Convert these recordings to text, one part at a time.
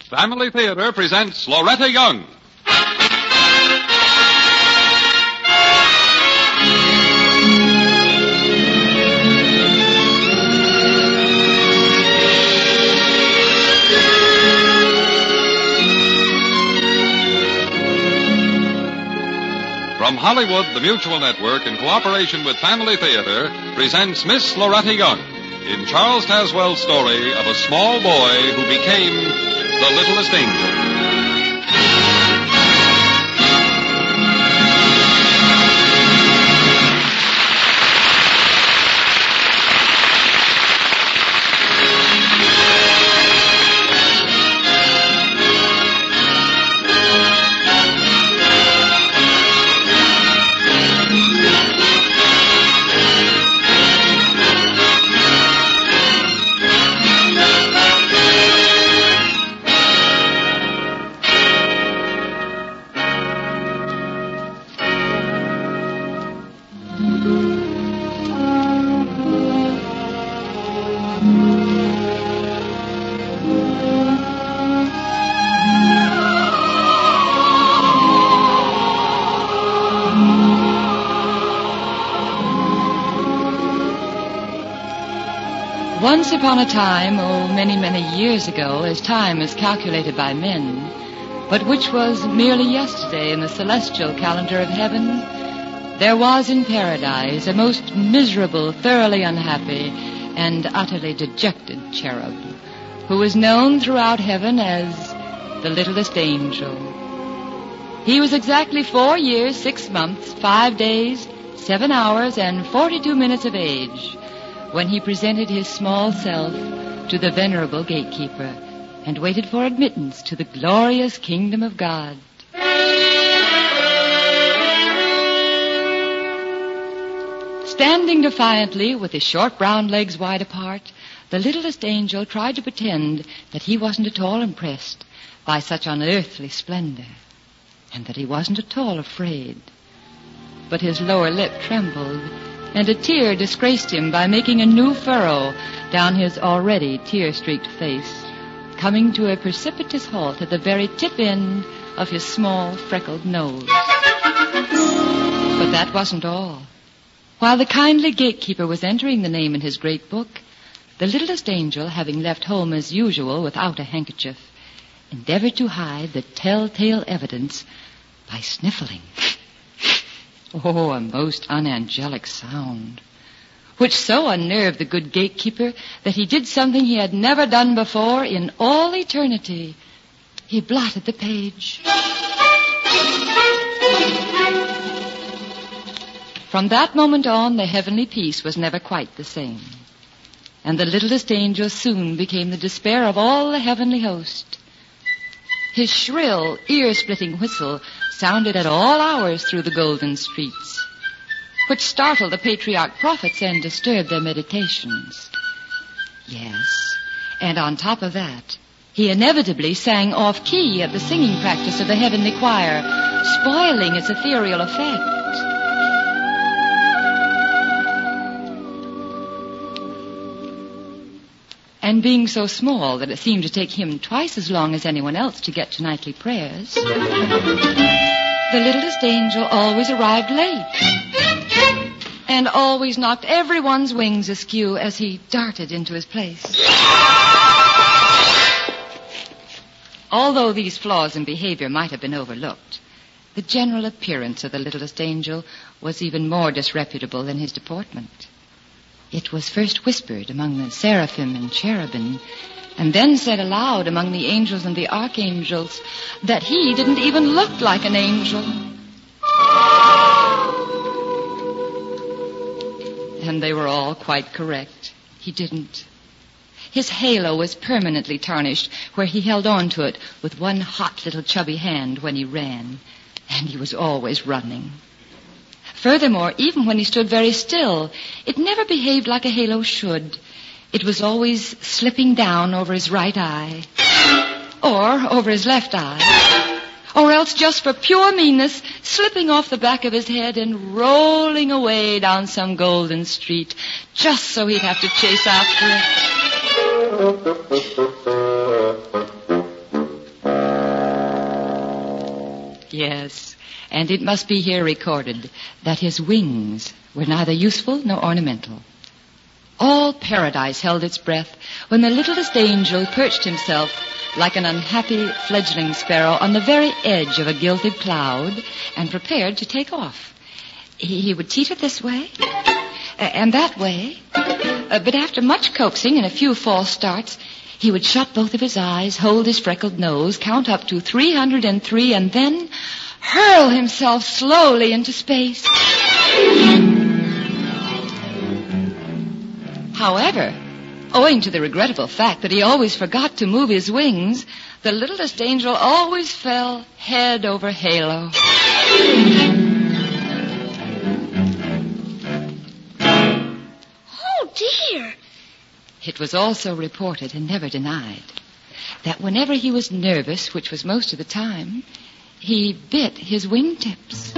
Family Theater presents Loretta Young. From Hollywood, the Mutual Network, in cooperation with Family Theater, presents Miss Loretta Young in Charles Tazwell's story of a small boy who became the littlest angel. Once upon a time, many, many years ago, as time is calculated by men, but which was merely yesterday in the celestial calendar of heaven, there was in paradise a most miserable, thoroughly unhappy, and utterly dejected cherub, who was known throughout heaven as the littlest angel. He was exactly 4 years, 6 months, 5 days, 7 hours, and 42 minutes of age, when he presented his small self to the venerable gatekeeper and waited for admittance to the glorious kingdom of God. Standing defiantly with his short brown legs wide apart, the littlest angel tried to pretend that he wasn't at all impressed by such unearthly splendor, and that he wasn't at all afraid. But his lower lip trembled, and a tear disgraced him by making a new furrow down his already tear-streaked face, coming to a precipitous halt at the very tip end of his small, freckled nose. But that wasn't all. While the kindly gatekeeper was entering the name in his great book, the littlest angel, having left home as usual without a handkerchief, endeavored to hide the telltale evidence by sniffling. Oh, a most unangelic sound, which so unnerved the good gatekeeper that he did something he had never done before in all eternity. He blotted the page. From that moment on, the heavenly peace was never quite the same, and the littlest angel soon became the despair of all the heavenly host. His shrill, ear-splitting whistle sounded at all hours through the golden streets, which startled the patriarch prophets and disturbed their meditations. Yes, and on top of that, he inevitably sang off-key at the singing practice of the heavenly choir, spoiling its ethereal effect. And being so small that it seemed to take him twice as long as anyone else to get to nightly prayers, the littlest angel always arrived late and always knocked everyone's wings askew as he darted into his place. Although these flaws in behavior might have been overlooked, the general appearance of the littlest angel was even more disreputable than his deportment. It was first whispered among the seraphim and cherubim, and then said aloud among the angels and the archangels that he didn't even look like an angel. And they were all quite correct. He didn't. His halo was permanently tarnished where he held on to it with one hot little chubby hand when he ran, and he was always running. Furthermore, even when he stood very still, it never behaved like a halo should. It was always slipping down over his right eye, or over his left eye, or else just for pure meanness, slipping off the back of his head and rolling away down some golden street, just so he'd have to chase after it. Yes, and it must be here recorded that his wings were neither useful nor ornamental. All paradise held its breath when the littlest angel perched himself like an unhappy fledgling sparrow on the very edge of a gilded cloud and prepared to take off. He would teeter this way and that way, but after much coaxing and a few false starts, he would shut both of his eyes, hold his freckled nose, count up to 303, and then hurl himself slowly into space. However, owing to the regrettable fact that he always forgot to move his wings, the littlest angel always fell head over halo. Oh, dear. It was also reported and never denied that whenever he was nervous, which was most of the time, he bit his wingtips.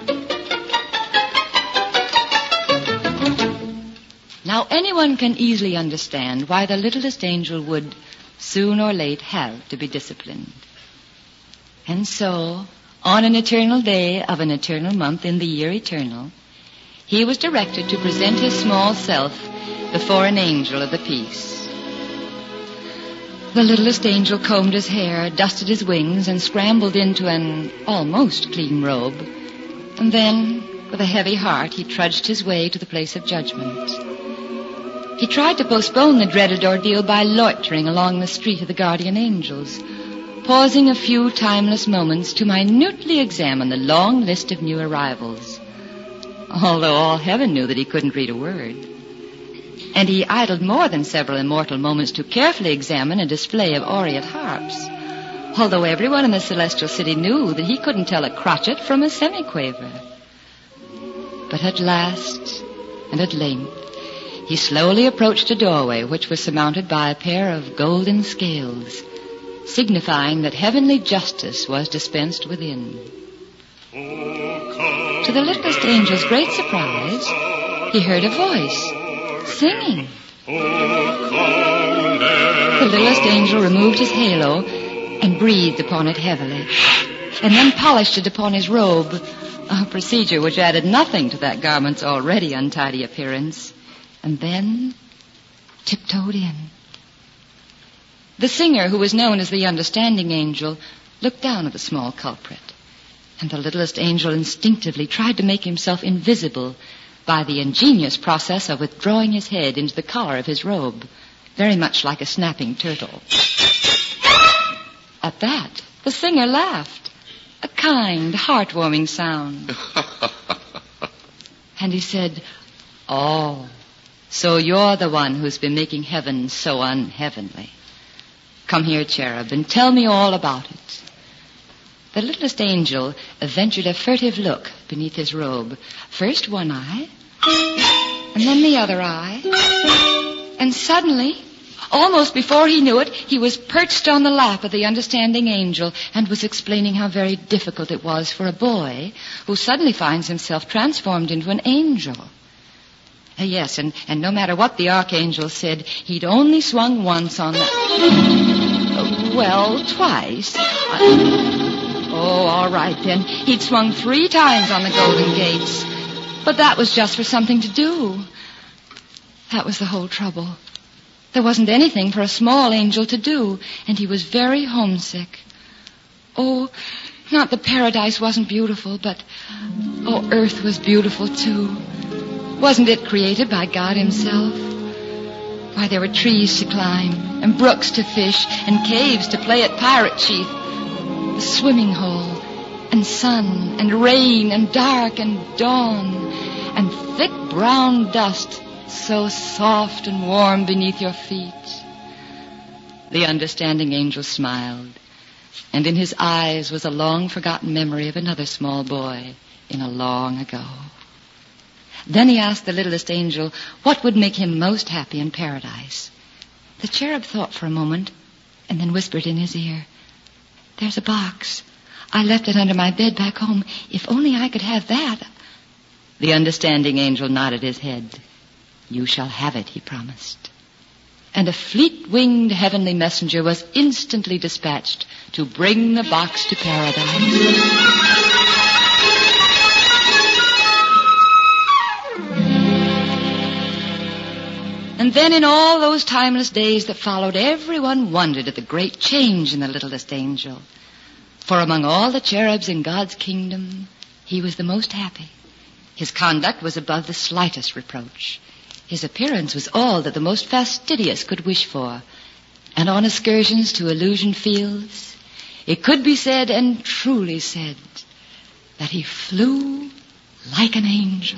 Now, anyone can easily understand why the littlest angel would, soon or late, have to be disciplined. And so, on an eternal day of an eternal month in the year eternal, he was directed to present his small self before an angel of the peace. The littlest angel combed his hair, dusted his wings, and scrambled into an almost clean robe. And then, with a heavy heart, he trudged his way to the place of judgment. He tried to postpone the dreaded ordeal by loitering along the street of the guardian angels, pausing a few timeless moments to minutely examine the long list of new arrivals, although all heaven knew that he couldn't read a word. And he idled more than several immortal moments to carefully examine a display of aureate harps, although everyone in the celestial city knew that he couldn't tell a crotchet from a semiquaver. But at last, and at length, he slowly approached a doorway which was surmounted by a pair of golden scales, signifying that heavenly justice was dispensed within. To the littlest angel's great surprise, he heard a voice singing. The littlest angel removed his halo and breathed upon it heavily, and then polished it upon his robe, a procedure which added nothing to that garment's already untidy appearance, and then tiptoed in. The singer, who was known as the understanding angel, looked down at the small culprit, and the littlest angel instinctively tried to make himself invisible by the ingenious process of withdrawing his head into the collar of his robe, very much like a snapping turtle. At that, the singer laughed, a kind, heartwarming sound. And he said, "Oh, so you're the one who's been making heaven so unheavenly. Come here, cherub, and tell me all about it." The littlest angel ventured a furtive look beneath his robe. First one eye, and then the other eye. And suddenly, almost before he knew it, he was perched on the lap of the understanding angel and was explaining how very difficult it was for a boy who suddenly finds himself transformed into an angel. Yes, and no matter what the archangel said, he'd only swung once on the... twice. All right, then. He'd swung 3 times on the golden gates. But that was just for something to do. That was the whole trouble. There wasn't anything for a small angel to do, and he was very homesick. Oh, not that paradise wasn't beautiful, but, earth was beautiful, too. Wasn't it created by God himself? Why, there were trees to climb, and brooks to fish, and caves to play at pirate chief, a swimming hole, and sun, and rain, and dark, and dawn, and thick brown dust, so soft and warm beneath your feet. The understanding angel smiled, and in his eyes was a long-forgotten memory of another small boy in a long ago. Then he asked the littlest angel what would make him most happy in paradise. The cherub thought for a moment and then whispered in his ear, "There's a box. I left it under my bed back home. If only I could have that." The understanding angel nodded his head. "You shall have it," he promised. and a fleet-winged heavenly messenger was instantly dispatched to bring the box to paradise. And then in all those timeless days that followed, everyone wondered at the great change in the littlest angel. For among all the cherubs in God's kingdom, he was the most happy. His conduct was above the slightest reproach. His appearance was all that the most fastidious could wish for. And on excursions to Illusion Fields, it could be said, and truly said, that he flew like an angel.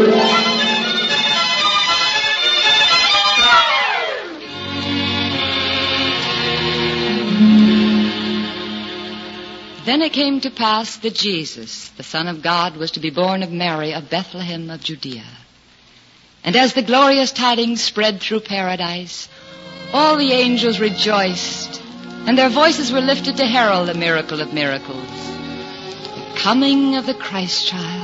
Then it came to pass that Jesus, the Son of God, was to be born of Mary of Bethlehem of Judea. And as the glorious tidings spread through paradise, all the angels rejoiced, and their voices were lifted to herald the miracle of miracles, the coming of the Christ child.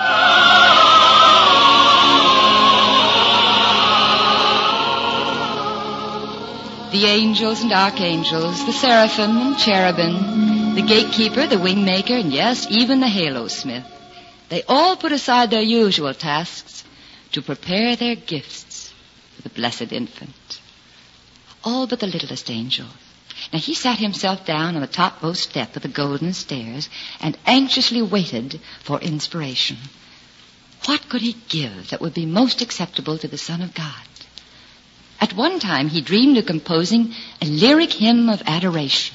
The angels and archangels, the seraphim and cherubim, the gatekeeper, the wingmaker, and yes, even the halo smith, they all put aside their usual tasks to prepare their gifts for the blessed infant. All but the littlest angel. Now he sat himself down on the topmost step of the golden stairs and anxiously waited for inspiration. What could he give that would be most acceptable to the Son of God? At one time, he dreamed of composing a lyric hymn of adoration.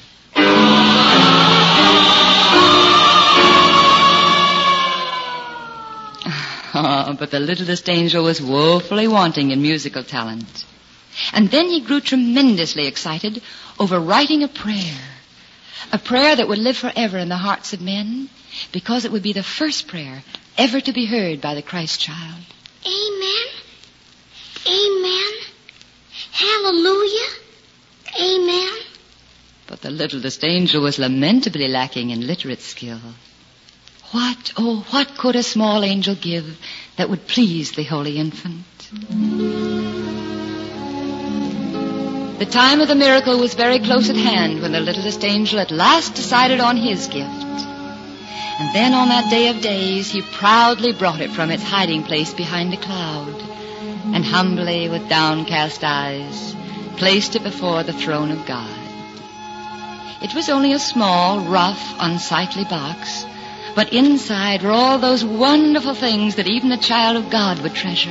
But the littlest angel was woefully wanting in musical talent. And then he grew tremendously excited over writing a prayer that would live forever in the hearts of men, because it would be the first prayer ever to be heard by the Christ child. Amen. Amen. Hallelujah. Amen. But the littlest angel was lamentably lacking in literate skill. What could a small angel give that would please the holy infant? The time of the miracle was very close at hand when the littlest angel at last decided on his gift. And then on that day of days, he proudly brought it from its hiding place behind a cloud, and humbly, with downcast eyes, placed it before the throne of God. It was only a small, rough, unsightly box, but inside were all those wonderful things that even a child of God would treasure.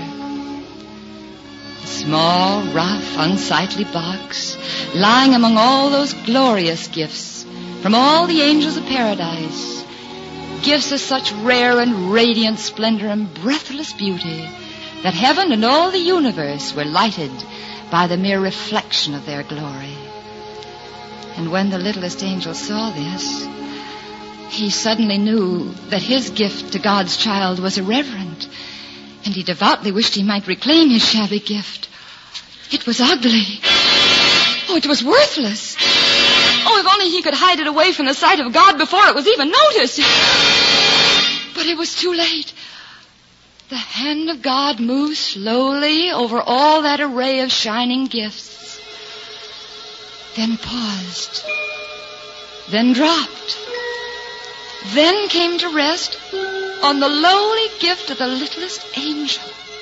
A small, rough, unsightly box, lying among all those glorious gifts from all the angels of paradise, gifts of such rare and radiant splendor and breathless beauty that heaven and all the universe were lighted by the mere reflection of their glory. And when the littlest angel saw this, he suddenly knew that his gift to God's child was irreverent, and he devoutly wished he might reclaim his shabby gift. It was ugly. It was worthless. If only he could hide it away from the sight of God before it was even noticed. But it was too late. The hand of God moved slowly over all that array of shining gifts, then paused, then dropped, then came to rest on the lowly gift of the littlest angel.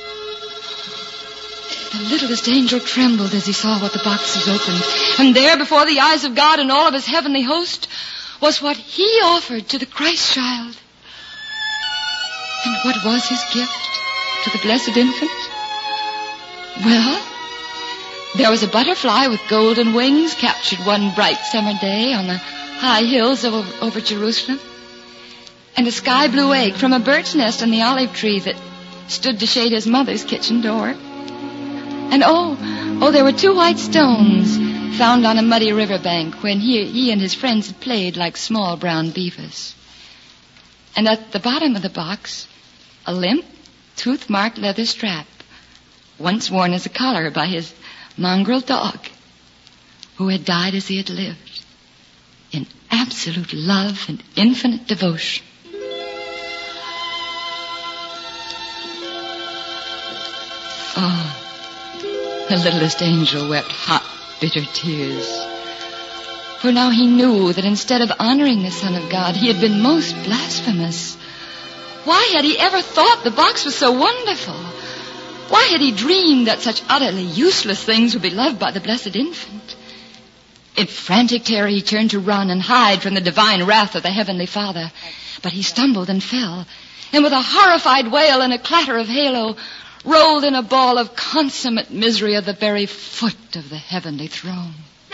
The littlest angel trembled as he saw what the box was opened, and there before the eyes of God and all of his heavenly host was what he offered to the Christ child. And what was his gift to the blessed infant? Well, there was a butterfly with golden wings captured one bright summer day on the high hills over Jerusalem, and a sky blue egg from a bird's nest on the olive tree that stood to shade his mother's kitchen door. And there were 2 white stones found on a muddy riverbank when he and his friends had played like small brown beavers. And at the bottom of the box, a limp, tooth-marked leather strap, once worn as a collar by his mongrel dog, who had died as he had lived, in absolute love and infinite devotion. The littlest angel wept hot, bitter tears. For now he knew that instead of honoring the Son of God, he had been most blasphemous. Why had he ever thought the box was so wonderful? Why had he dreamed that such utterly useless things would be loved by the blessed infant? In frantic terror, he turned to run and hide from the divine wrath of the Heavenly Father. But he stumbled and fell, and with a horrified wail and a clatter of halo, rolled in a ball of consummate misery at the very foot of the heavenly throne.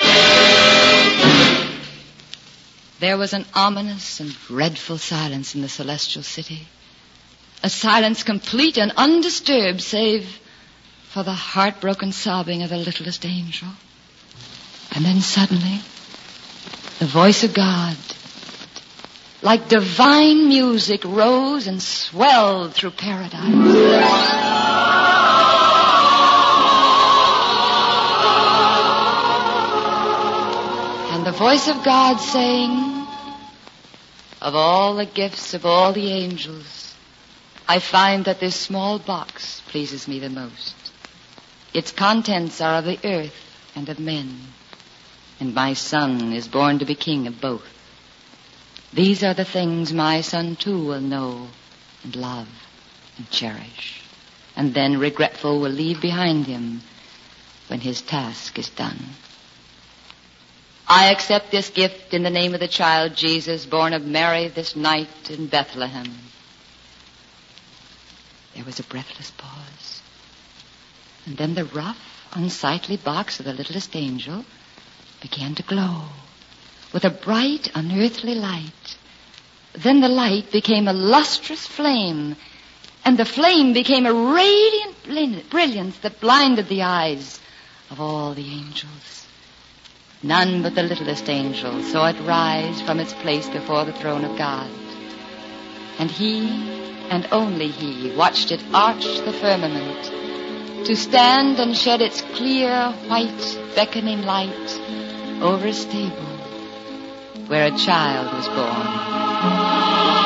There was an ominous and dreadful silence in the celestial city. A silence complete and undisturbed save for the heartbroken sobbing of the littlest angel. And then suddenly, the voice of God, like divine music, rose and swelled through paradise. The voice of God saying, "Of all the gifts of all the angels, I find that this small box pleases me the most. Its contents are of the earth and of men, and my son is born to be king of both. These are the things my son too will know and love and cherish, and then regretful will leave behind him when his task is done. I accept this gift in the name of the child Jesus, born of Mary this night in Bethlehem." There was a breathless pause. And then the rough, unsightly box of the littlest angel began to glow with a bright, unearthly light. Then the light became a lustrous flame, and the flame became a radiant brilliance that blinded the eyes of all the angels. None but the littlest angel saw it rise from its place before the throne of God. And he, and only he, watched it arch the firmament, to stand and shed its clear, white, beckoning light over a stable where a child was born.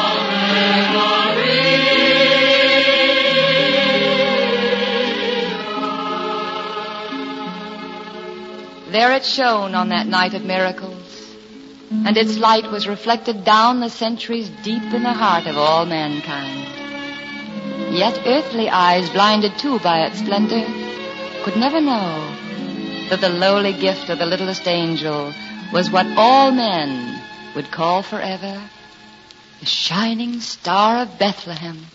There it shone on that night of miracles, and its light was reflected down the centuries deep in the heart of all mankind. Yet earthly eyes, blinded too by its splendor, could never know that the lowly gift of the littlest angel was what all men would call forever the shining star of Bethlehem.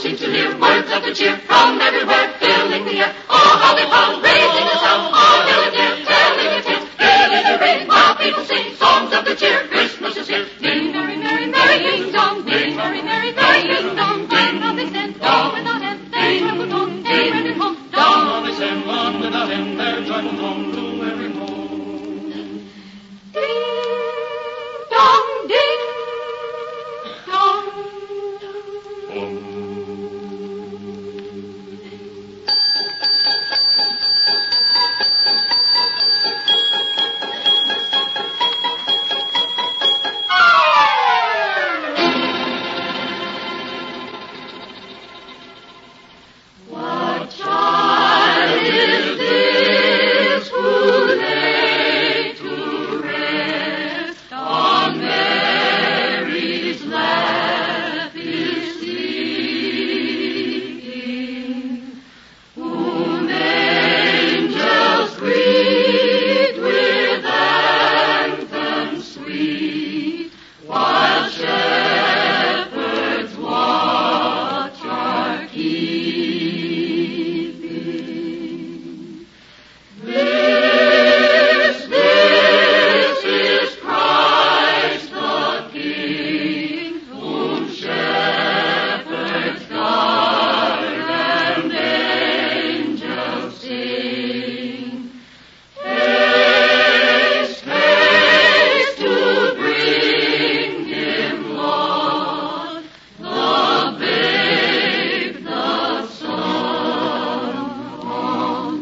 seem to hear words of the cheer from everywhere, filling the air. Oh, how they howl, raising the sound. Oh, hill and dale, telling their tales. Gaily they ring, while people sing songs of the cheer. Christmas is here. Ding, merry, merry, merry, ding dong. Ding, merry, merry, merry, ding dong. Ding, how they send one without him. They travel home, they ran it home. Dong, they send one without him. They're traveling home to every home. Ding dong, ding dong. What child is this who lay to rest on Mary's lap is sleeping, whom angels greet with anthems sweet, while shepherds watch are keeping? This is Christ the King, whom shepherds guard and angels sing. Haste, haste to bring him, Lord, the babe, the Son of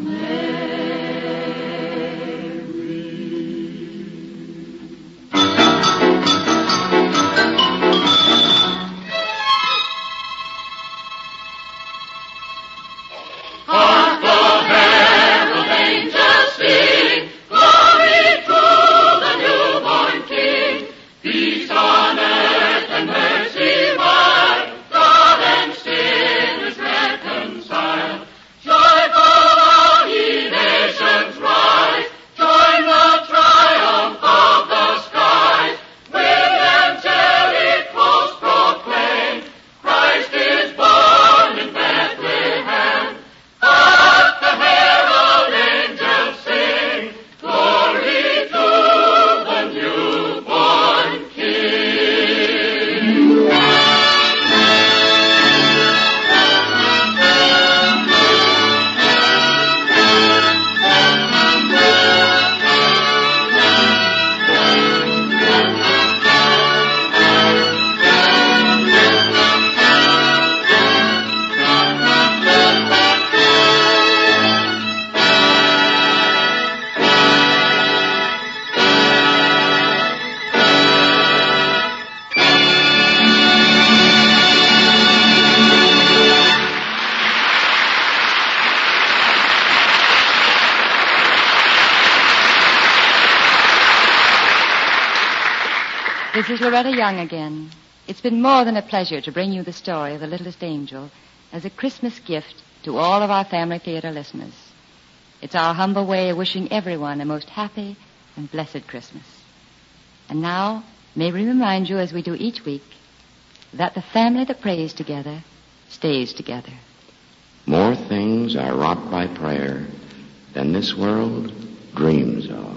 Hark the herald angels sing, glory to the newborn King. Peace on earth and mercy mild, God and sinners reconciled. Joyful all ye nations rise, join the triumph of the skies. With angelic hosts proclaim, Christ is born in Bethlehem. Hark the herald angels sing, glory to the newborn King. This is Loretta Young again. It's been more than a pleasure to bring you the story of The Littlest Angel as a Christmas gift to all of our Family Theater listeners. It's our humble way of wishing everyone a most happy and blessed Christmas. And now, may we remind you, as we do each week, that the family that prays together stays together. More things are wrought by prayer than this world dreams of.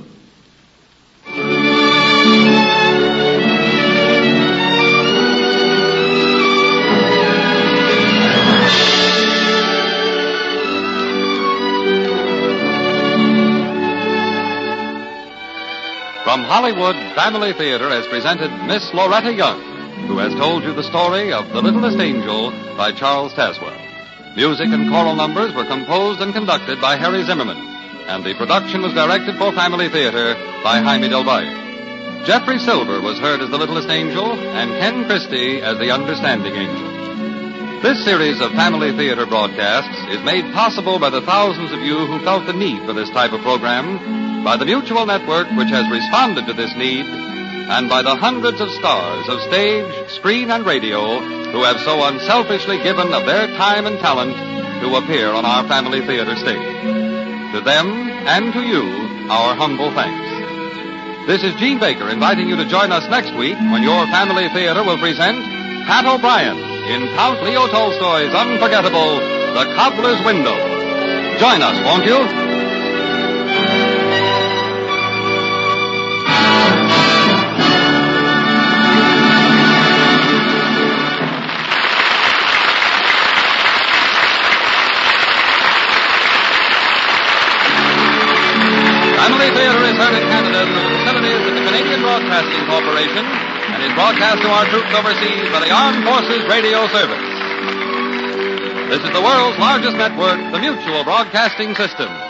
From Hollywood, Family Theater has presented Miss Loretta Young, who has told you the story of The Littlest Angel by Charles Tazewell. Music and choral numbers were composed and conducted by Harry Zimmerman, and the production was directed for Family Theater by Jaime Del Valle. Jeffrey Silver was heard as the Littlest Angel, and Ken Christie as the Understanding Angel. This series of Family Theater broadcasts is made possible by the thousands of you who felt the need for this type of program, by the Mutual Network, which has responded to this need, and by the hundreds of stars of stage, screen, and radio who have so unselfishly given of their time and talent to appear on our Family Theater stage. To them and to you, our humble thanks. This is Gene Baker inviting you to join us next week when your Family Theater will present Pat O'Brien, in Count Leo Tolstoy's unforgettable The Cobbler's Window. Join us, won't you? Family Theater is heard in Canada through the facilities of the Canadian Broadcasting Corporation and is broadcast to our troops overseas by the Armed Forces Radio Service. This is the world's largest network, the Mutual Broadcasting System.